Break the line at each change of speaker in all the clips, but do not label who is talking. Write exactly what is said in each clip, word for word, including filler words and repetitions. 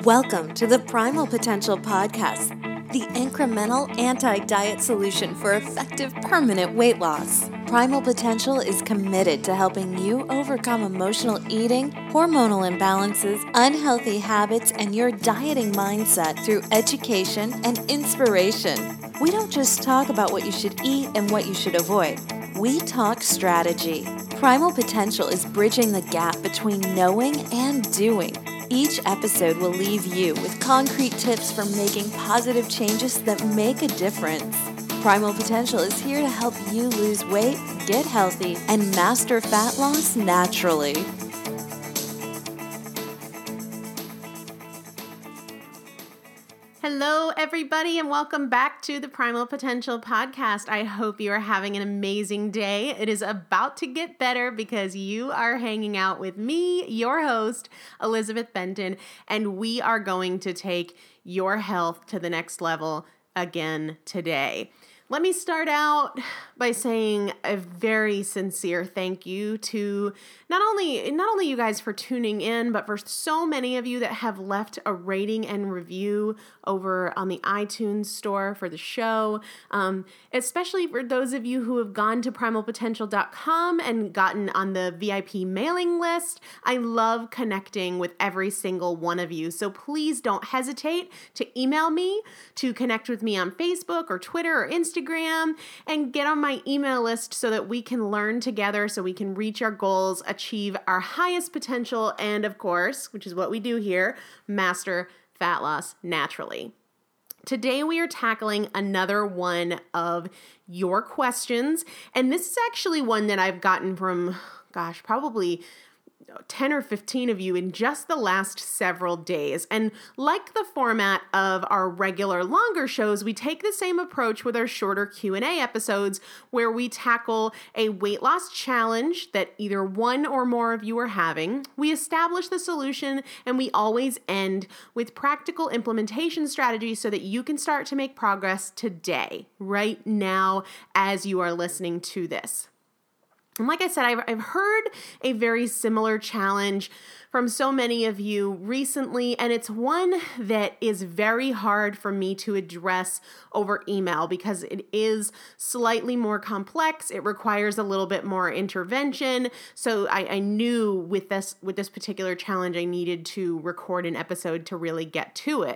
Welcome to the Primal Potential Podcast, the incremental anti-diet solution for effective permanent weight loss. Primal Potential is committed to helping you overcome emotional eating, hormonal imbalances, unhealthy habits, and your dieting mindset through education and inspiration. We don't just talk about what you should eat and what you should avoid. We talk strategy. Primal Potential is bridging the gap between knowing and doing. Each episode will leave you with concrete tips for making positive changes that make a difference. Primal Potential is here to help you lose weight, get healthy, and master fat loss naturally.
Hello, everybody, and welcome back to the Primal Potential Podcast. I hope you are having an amazing day. It is about to get better because you are hanging out with me, your host, Elizabeth Benton, and we are going to take your health to the next level again today. Let me start out by saying a very sincere thank you to not only not only you guys for tuning in, but for so many of you that have left a rating and review over on the iTunes store for the show, um, especially for those of you who have gone to primal potential dot com and gotten on the V I P mailing list. I love connecting with every single one of you, so please don't hesitate to email me, to connect with me on Facebook or Twitter or Instagram, and get on my email list so that we can learn together, so we can reach our goals, achieve our highest potential, and of course, which is what we do here, master fat loss naturally. Today we are tackling another one of your questions, and this is actually one that I've gotten from, gosh, probably ten or fifteen of you in just the last several days. And like the format of our regular longer shows, we take the same approach with our shorter Q and A episodes where we tackle a weight loss challenge that either one or more of you are having. We establish the solution and we always end with practical implementation strategies so that you can start to make progress today, right now, as you are listening to this. And like I said, I've, I've heard a very similar challenge from so many of you recently, and it's one that is very hard for me to address over email because it is slightly more complex. It requires a little bit more intervention. So I, I knew with this, with this particular challenge, I needed to record an episode to really get to it.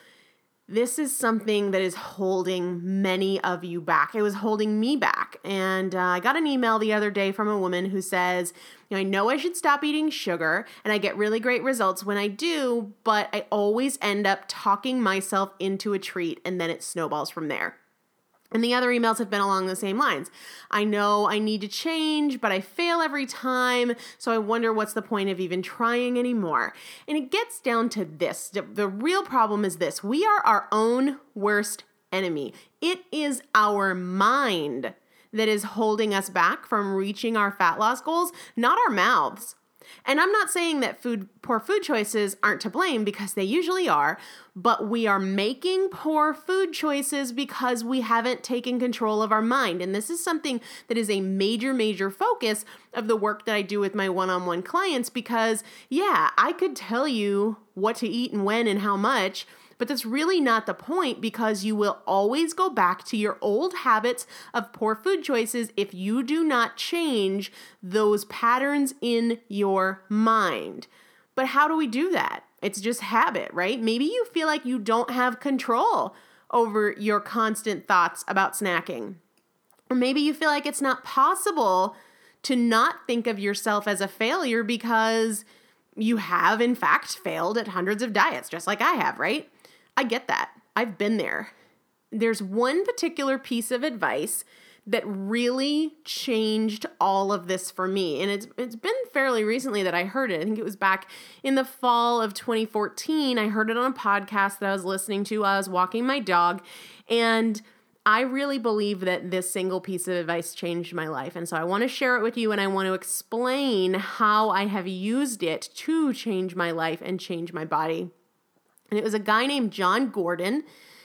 This is something that is holding many of you back. It was holding me back. And uh, I got an email the other day from a woman who says, you know, I know I should stop eating sugar and I get really great results when I do, but I always end up talking myself into a treat and then it snowballs from there. And the other emails have been along the same lines. I know I need to change, but I fail every time, so I wonder what's the point of even trying anymore. And it gets down to this. The real problem is this. We are our own worst enemy. It is our mind that is holding us back from reaching our fat loss goals, not our mouths. And I'm not saying that food, poor food choices aren't to blame because they usually are, but we are making poor food choices because we haven't taken control of our mind. And this is something that is a major, major focus of the work that I do with my one-on-one clients because, yeah, I could tell you what to eat and when and how much, but that's really not the point because you will always go back to your old habits of poor food choices if you do not change those patterns in your mind. But how do we do that? It's just habit, right? Maybe you feel like you don't have control over your constant thoughts about snacking. Or maybe you feel like it's not possible to not think of yourself as a failure because you have, in fact, failed at hundreds of diets, just like I have, right? I get that. I've been there. There's one particular piece of advice that really changed all of this for me. And it's it's been fairly recently that I heard it. I think it was back in the fall of twenty fourteen. I heard it on a podcast that I was listening to while I was walking my dog. And I really believe that this single piece of advice changed my life. And so I want to share it with you and I want to explain how I have used it to change my life and change my body. And it was a guy named John Gordon,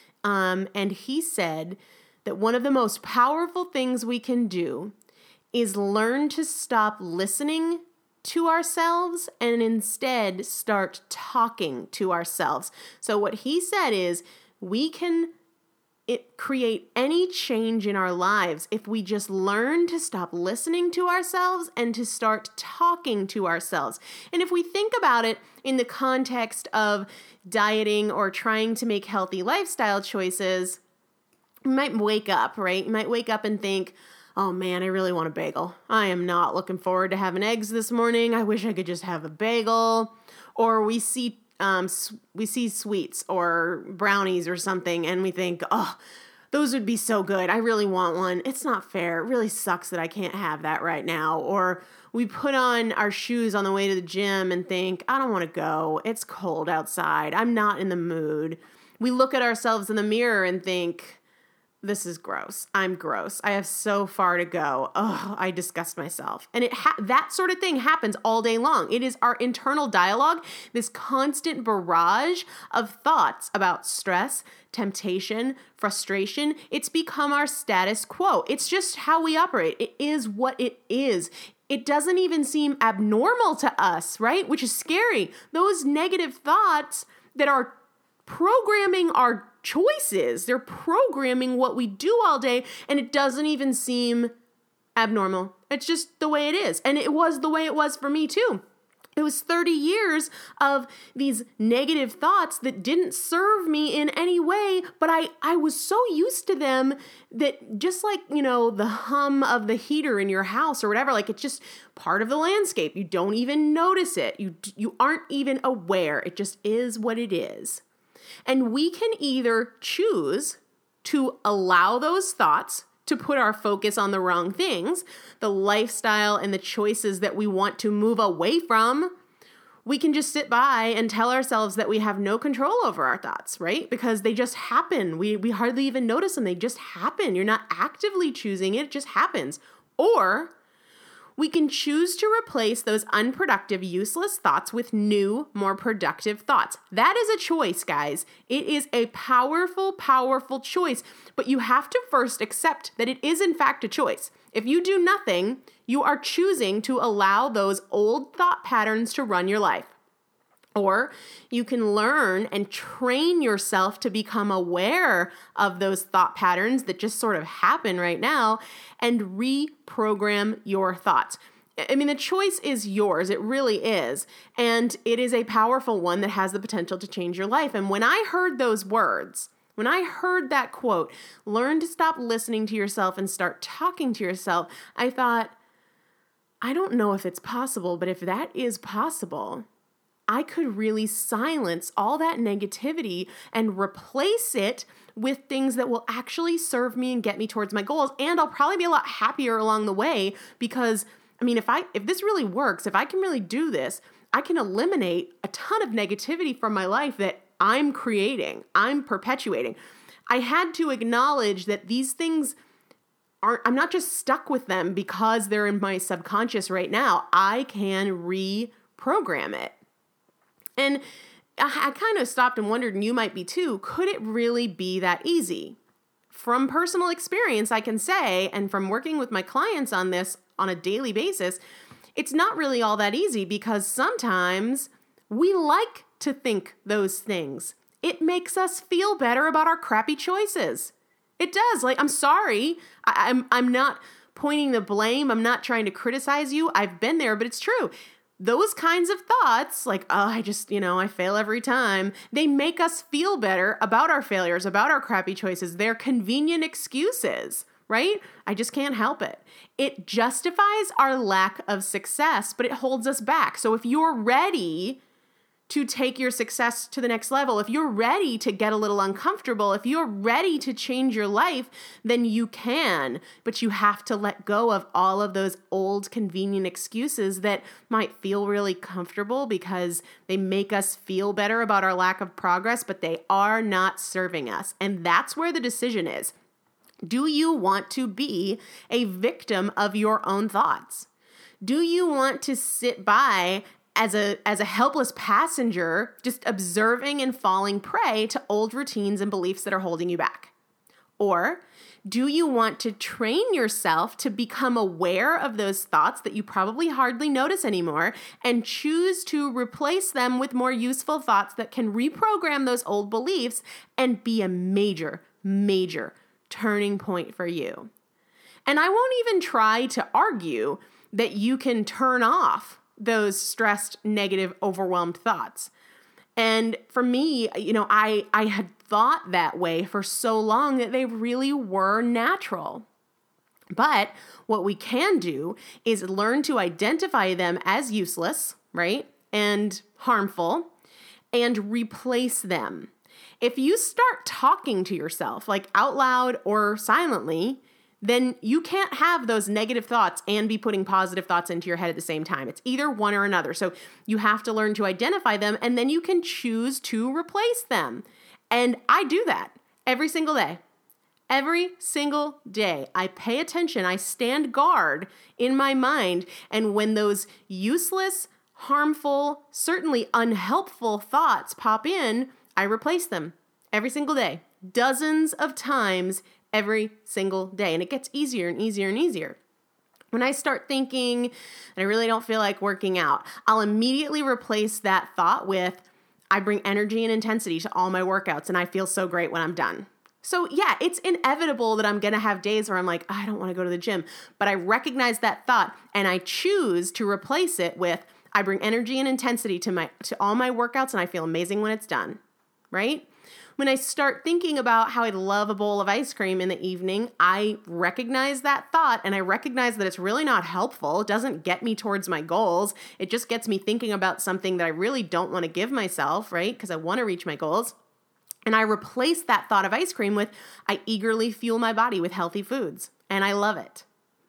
um, and he said that one of the most powerful things we can do is learn to stop listening to ourselves and instead start talking to ourselves. So what he said is we can it create any change in our lives if we just learn to stop listening to ourselves and to start talking to ourselves. And if we think about it in the context of dieting or trying to make healthy lifestyle choices, you might wake up, right? You might wake up and think, oh man, I really want a bagel. I am not looking forward to having eggs this morning. I wish I could just have a bagel. Or we see Um, we see sweets or brownies or something and we think, oh, those would be so good. I really want one. It's not fair. It really sucks that I can't have that right now. Or we put on our shoes on the way to the gym and think, I don't want to go. It's cold outside. I'm not in the mood. We look at ourselves in the mirror and think, this is gross. I'm gross. I have so far to go. Oh, I disgust myself. And it ha- that sort of thing happens all day long. It is our internal dialogue, this constant barrage of thoughts about stress, temptation, frustration. It's become our status quo. It's just how we operate. It is what it is. It doesn't even seem abnormal to us, right? Which is scary. Those negative thoughts that are programming our choices. They're programming what we do all day, and it doesn't even seem abnormal. It's just the way it is. And it was the way it was for me too. It was thirty years of these negative thoughts that didn't serve me in any way, but I, I was so used to them that just like, you know, the hum of the heater in your house or whatever, like it's just part of the landscape. You don't even notice it. You, you aren't even aware. It just is what it is. And we can either choose to allow those thoughts to put our focus on the wrong things, the lifestyle and the choices that we want to move away from. We can just sit by and tell ourselves that we have no control over our thoughts, right? Because they just happen. We we hardly even notice them. They just happen. You're not actively choosing it. It just happens. Or we can choose to replace those unproductive, useless thoughts with new, more productive thoughts. That is a choice, guys. It is a powerful, powerful choice, but you have to first accept that it is in fact a choice. If you do nothing, you are choosing to allow those old thought patterns to run your life. Or you can learn and train yourself to become aware of those thought patterns that just sort of happen right now and reprogram your thoughts. I mean, the choice is yours. It really is. And it is a powerful one that has the potential to change your life. And when I heard those words, when I heard that quote, learn to stop listening to yourself and start talking to yourself, I thought, I don't know if it's possible, but if that is possible, I could really silence all that negativity and replace it with things that will actually serve me and get me towards my goals. And I'll probably be a lot happier along the way because, I mean, if I if this really works, if I can really do this, I can eliminate a ton of negativity from my life that I'm creating, I'm perpetuating. I had to acknowledge that these things aren't, I'm not just stuck with them because they're in my subconscious right now. I can reprogram it. And I kind of stopped and wondered, and you might be too, could it really be that easy? From personal experience, I can say, and from working with my clients on this on a daily basis, it's not really all that easy because sometimes we like to think those things. It makes us feel better about our crappy choices. It does. Like, I'm sorry. I, I'm, I'm not pointing the blame. I'm not trying to criticize you. I've been there, but it's true. Those kinds of thoughts, like, oh, I just, you know, I fail every time, they make us feel better about our failures, about our crappy choices. They're convenient excuses, right? I just can't help it. It justifies our lack of success, but it holds us back. So if you're ready to take your success to the next level, if you're ready to get a little uncomfortable, if you're ready to change your life, then you can, but you have to let go of all of those old convenient excuses that might feel really comfortable because they make us feel better about our lack of progress, but they are not serving us. And that's where the decision is. Do you want to be a victim of your own thoughts? Do you want to sit by as a as a helpless passenger, just observing and falling prey to old routines and beliefs that are holding you back? Or do you want to train yourself to become aware of those thoughts that you probably hardly notice anymore and choose to replace them with more useful thoughts that can reprogram those old beliefs and be a major, major turning point for you? And I won't even try to argue that you can turn off those stressed, negative, overwhelmed thoughts. And for me, you know, I, I had thought that way for so long that they really were natural. But what we can do is learn to identify them as useless, right? And harmful, and replace them. If you start talking to yourself, like out loud or silently, then you can't have those negative thoughts and be putting positive thoughts into your head at the same time. It's either one or another. So you have to learn to identify them, and then you can choose to replace them. And I do that every single day. Every single day, I pay attention. I stand guard in my mind. And when those useless, harmful, certainly unhelpful thoughts pop in, I replace them every single day, dozens of times every single day. And it gets easier and easier and easier. When I start thinking that I really don't feel like working out, I'll immediately replace that thought with, I bring energy and intensity to all my workouts and I feel so great when I'm done. So yeah, it's inevitable that I'm going to have days where I'm like, I don't want to go to the gym, but I recognize that thought and I choose to replace it with, I bring energy and intensity to my to all my workouts and I feel amazing when it's done, right? When I start thinking about how I'd love a bowl of ice cream in the evening, I recognize that thought and I recognize that it's really not helpful. It doesn't get me towards my goals. It just gets me thinking about something that I really don't want to give myself, right? Because I want to reach my goals. And I replace that thought of ice cream with, I eagerly fuel my body with healthy foods. And I love it.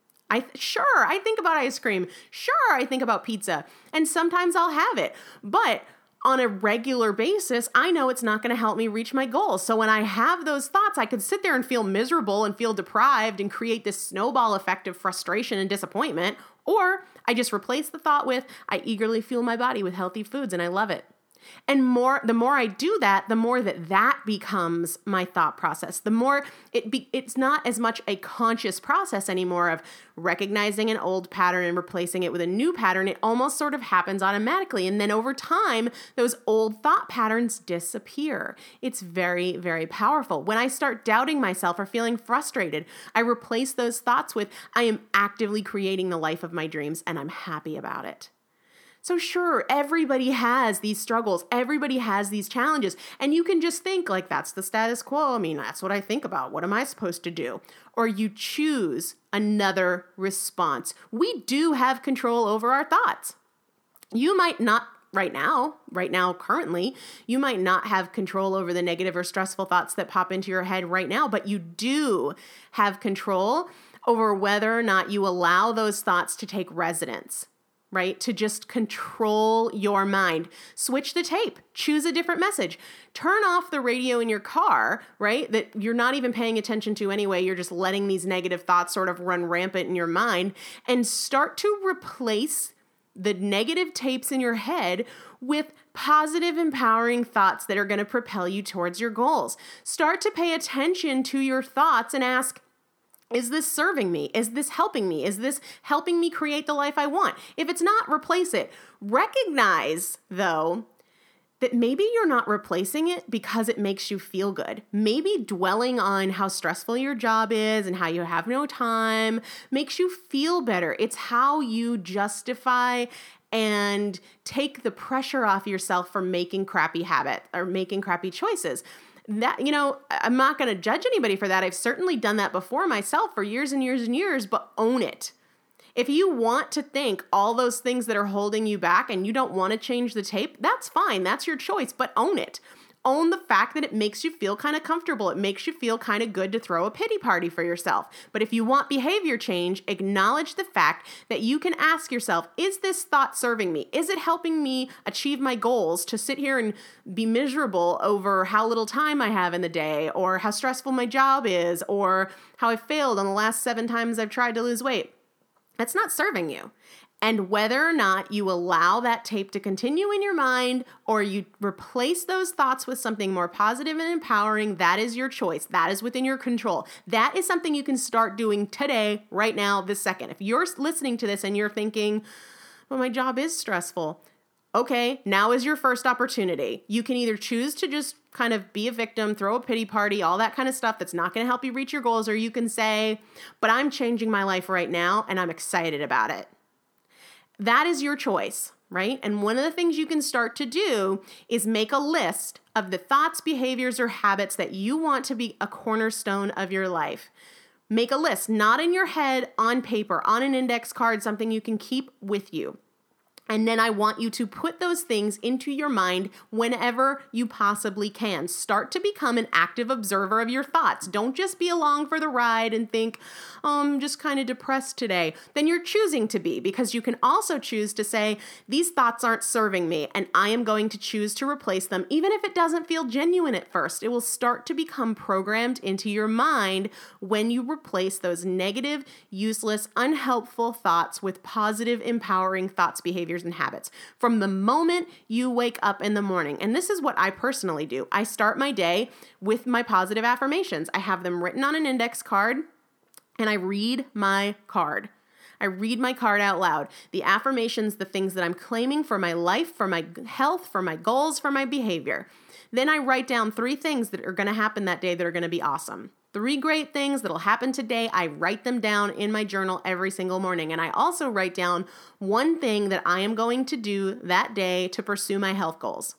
I sure, I think about ice cream. Sure, I think about pizza. And sometimes I'll have it. But on a regular basis, I know it's not going to help me reach my goals. So when I have those thoughts, I could sit there and feel miserable and feel deprived and create this snowball effect of frustration and disappointment. Or I just replace the thought with, I eagerly fuel my body with healthy foods and I love it. And more, the more I do that, the more that that becomes my thought process. The more it be, it's not as much a conscious process anymore of recognizing an old pattern and replacing it with a new pattern. It almost sort of happens automatically. And then over time, those old thought patterns disappear. It's very, very powerful. When I start doubting myself or feeling frustrated, I replace those thoughts with, I am actively creating the life of my dreams and I'm happy about it. So sure, everybody has these struggles. Everybody has these challenges. And you can just think like, that's the status quo. I mean, that's what I think about. What am I supposed to do? Or you choose another response. We do have control over our thoughts. You might not right now, right now, currently, you might not have control over the negative or stressful thoughts that pop into your head right now, but you do have control over whether or not you allow those thoughts to take residence. Right? To just control your mind. Switch the tape. Choose a different message. Turn off the radio in your car, right? That you're not even paying attention to anyway. You're just letting these negative thoughts sort of run rampant in your mind, and start to replace the negative tapes in your head with positive, empowering thoughts that are going to propel you towards your goals. Start to pay attention to your thoughts and ask, is this serving me? Is this helping me? Is this helping me create the life I want? If it's not, replace it. Recognize, though, that maybe you're not replacing it because it makes you feel good. Maybe dwelling on how stressful your job is and how you have no time makes you feel better. It's how you justify and take the pressure off yourself for making crappy habits or making crappy choices. That, you know, I'm not going to judge anybody for that. I've certainly done that before myself for years and years and years, but own it. If you want to think all those things that are holding you back and you don't want to change the tape, that's fine. That's your choice, but own it. Own the fact that it makes you feel kind of comfortable. It makes you feel kind of good to throw a pity party for yourself. But if you want behavior change, acknowledge the fact that you can ask yourself, is this thought serving me? Is it helping me achieve my goals to sit here and be miserable over how little time I have in the day, or how stressful my job is, or how I failed on the last seven times I've tried to lose weight? That's not serving you. And whether or not you allow that tape to continue in your mind or you replace those thoughts with something more positive and empowering, that is your choice. That is within your control. That is something you can start doing today, right now, this second. If you're listening to this and you're thinking, well, my job is stressful. Okay, now is your first opportunity. You can either choose to just kind of be a victim, throw a pity party, all that kind of stuff that's not going to help you reach your goals, or you can say, but I'm changing my life right now and I'm excited about it. That is your choice, right? And one of the things you can start to do is make a list of the thoughts, behaviors, or habits that you want to be a cornerstone of your life. Make a list, not in your head, on paper, on an index card, something you can keep with you. And then I want you to put those things into your mind whenever you possibly can. Start to become an active observer of your thoughts. Don't just be along for the ride and think, oh, I'm just kind of depressed today. Then you're choosing to be, because you can also choose to say, these thoughts aren't serving me, and I am going to choose to replace them. Even if it doesn't feel genuine at first, it will start to become programmed into your mind when you replace those negative, useless, unhelpful thoughts with positive, empowering thoughts, behaviors, and habits from the moment you wake up in the morning. And this is what I personally do. I start my day with my positive affirmations. I have them written on an index card and I read my card. I read my card out loud. The affirmations, the things that I'm claiming for my life, for my health, for my goals, for my behavior. Then I write down three things that are going to happen that day that are going to be awesome. Three great things that'll happen today. I write them down in my journal every single morning. And I also write down one thing that I am going to do that day to pursue my health goals.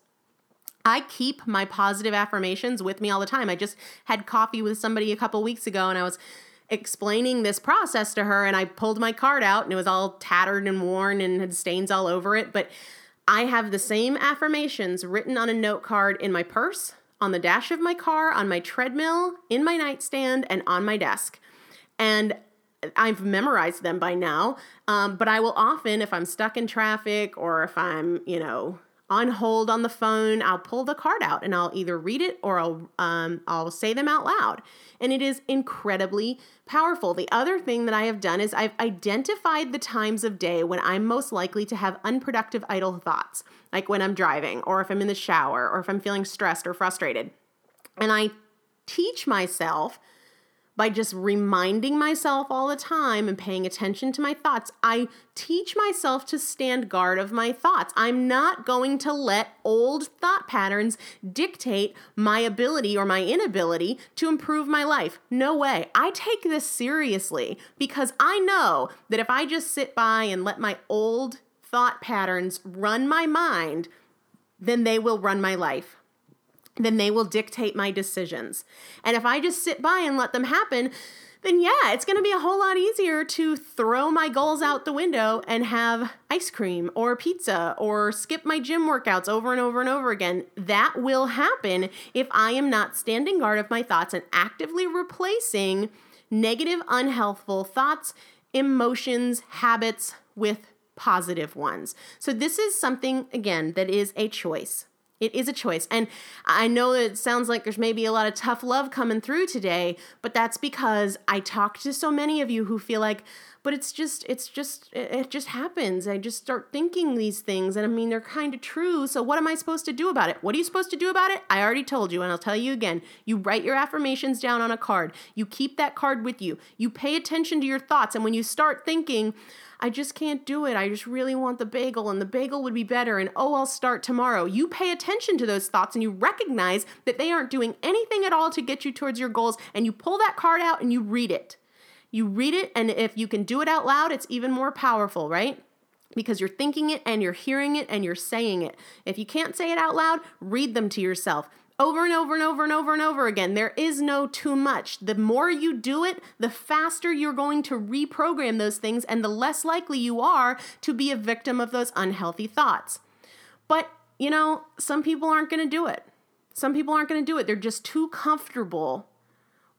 I keep my positive affirmations with me all the time. I just had coffee with somebody a couple weeks ago and I was explaining this process to her and I pulled my card out and it was all tattered and worn and had stains all over it. But I have the same affirmations written on a note card in my purse, on the dash of my car, on my treadmill, in my nightstand, and on my desk. And I've memorized them by now, um, but I will often, if I'm stuck in traffic or if I'm, you know, on hold on the phone, I'll pull the card out and I'll either read it or I'll um, I'll say them out loud. And it is incredibly powerful. The other thing that I have done is I've identified the times of day when I'm most likely to have unproductive idle thoughts, like when I'm driving or if I'm in the shower or if I'm feeling stressed or frustrated. And I teach myself by just reminding myself all the time and paying attention to my thoughts, I teach myself to stand guard of my thoughts. I'm not going to let old thought patterns dictate my ability or my inability to improve my life. No way. I take this seriously because I know that if I just sit by and let my old thought patterns run my mind, then they will run my life. Then they will dictate my decisions. And if I just sit by and let them happen, then yeah, it's going to be a whole lot easier to throw my goals out the window and have ice cream or pizza or skip my gym workouts over and over and over again. That will happen if I am not standing guard of my thoughts and actively replacing negative, unhealthful thoughts, emotions, habits with positive ones. So this is something, again, that is a choice. It is a choice. And I know that it sounds like there's maybe a lot of tough love coming through today, but that's because I talk to so many of you who feel like, but it's just, it's just, it just happens. I just start thinking these things. And I mean, they're kind of true. So what am I supposed to do about it? What are you supposed to do about it? I already told you, and I'll tell you again. You write your affirmations down on a card. You keep that card with you. You pay attention to your thoughts. And when you start thinking, I just can't do it. I just really want the bagel and the bagel would be better. And oh, I'll start tomorrow. You pay attention to those thoughts and you recognize that they aren't doing anything at all to get you towards your goals. And you pull that card out and you read it. You read it. And if you can do it out loud, it's even more powerful, right? Because you're thinking it and you're hearing it and you're saying it. If you can't say it out loud, read them to yourself. Over and over and over and over and over again. There is no too much. The more you do it, the faster you're going to reprogram those things and the less likely you are to be a victim of those unhealthy thoughts. But, you know, some people aren't going to do it. Some people aren't going to do it. They're just too comfortable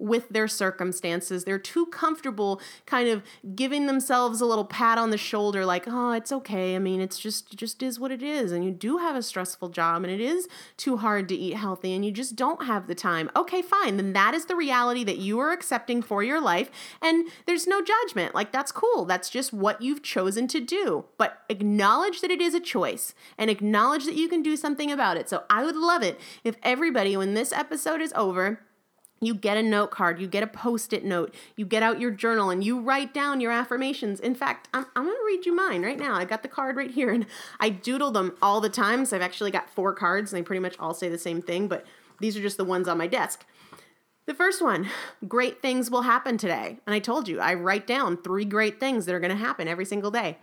with their circumstances. They're too comfortable kind of giving themselves a little pat on the shoulder like, oh, it's okay. I mean, it's just, it just is what it is. And you do have a stressful job and it is too hard to eat healthy and you just don't have the time. Okay, fine. Then that is the reality that you are accepting for your life. And there's no judgment. Like, that's cool. That's just what you've chosen to do. But acknowledge that it is a choice and acknowledge that you can do something about it. So I would love it if everybody, when this episode is over, you get a note card, you get a Post-it note, you get out your journal and you write down your affirmations. In fact, I'm, I'm going to read you mine right now. I got the card right here and I doodle them all the time. So I've actually got four cards and they pretty much all say the same thing, but these are just the ones on my desk. The first one, great things will happen today. And I told you, I write down three great things that are going to happen every single day.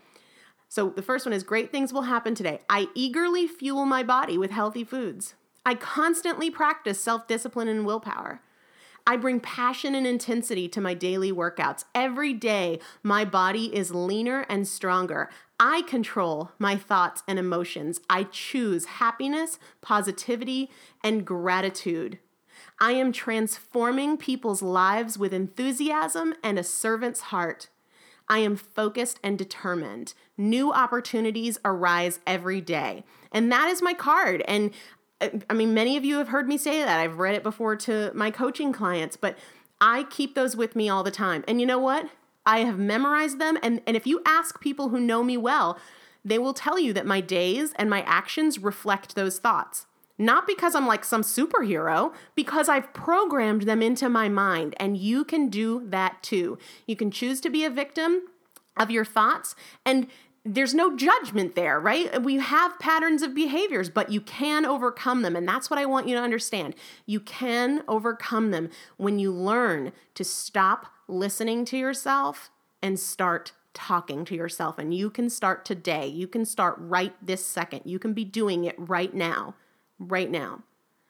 So the first one is great things will happen today. I eagerly fuel my body with healthy foods. I constantly practice self-discipline and willpower. I bring passion and intensity to my daily workouts. Every day, my body is leaner and stronger. I control my thoughts and emotions. I choose happiness, positivity, and gratitude. I am transforming people's lives with enthusiasm and a servant's heart. I am focused and determined. New opportunities arise every day. And that is my card. And I mean, many of you have heard me say that. I've read it before to my coaching clients, but I keep those with me all the time. And you know what? I have memorized them. And, and if you ask people who know me well, they will tell you that my days and my actions reflect those thoughts. Not because I'm like some superhero, because I've programmed them into my mind. And you can do that too. You can choose to be a victim of your thoughts, and there's no judgment there, right? We have patterns of behaviors, but you can overcome them. And that's what I want you to understand. You can overcome them when you learn to stop listening to yourself and start talking to yourself. And you can start today. You can start right this second. You can be doing it right now, right now.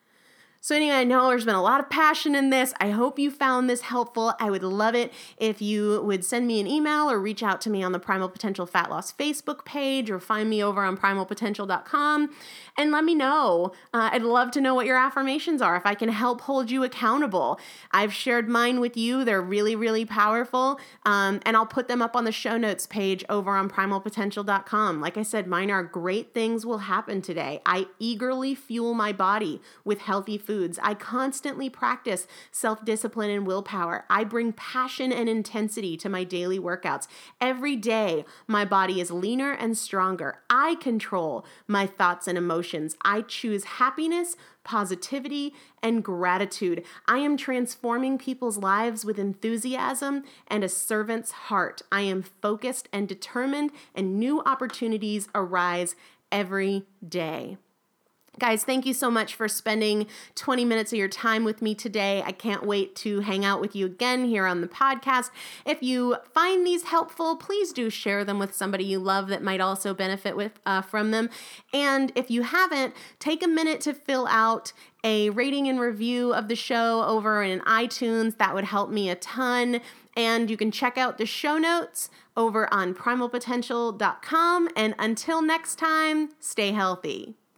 So anyway, I know there's been a lot of passion in this. I hope you found this helpful. I would love it if you would send me an email or reach out to me on the Primal Potential Fat Loss Facebook page or find me over on primal potential dot com and let me know. Uh, I'd love to know what your affirmations are, if I can help hold you accountable. I've shared mine with you. They're really, really powerful. Um, and I'll put them up on the show notes page over on primal potential dot com. Like I said, mine are great things will happen today. I eagerly fuel my body with healthy food. Foods. I constantly practice self-discipline and willpower. I bring passion and intensity to my daily workouts. Every day, my body is leaner and stronger. I control my thoughts and emotions. I choose happiness, positivity, and gratitude. I am transforming people's lives with enthusiasm and a servant's heart. I am focused and determined, and new opportunities arise every day. Guys, thank you so much for spending twenty minutes of your time with me today. I can't wait to hang out with you again here on the podcast. If you find these helpful, please do share them with somebody you love that might also benefit with uh, from them. And if you haven't, take a minute to fill out a rating and review of the show over in iTunes. That would help me a ton. And you can check out the show notes over on primal potential dot com. And until next time, stay healthy.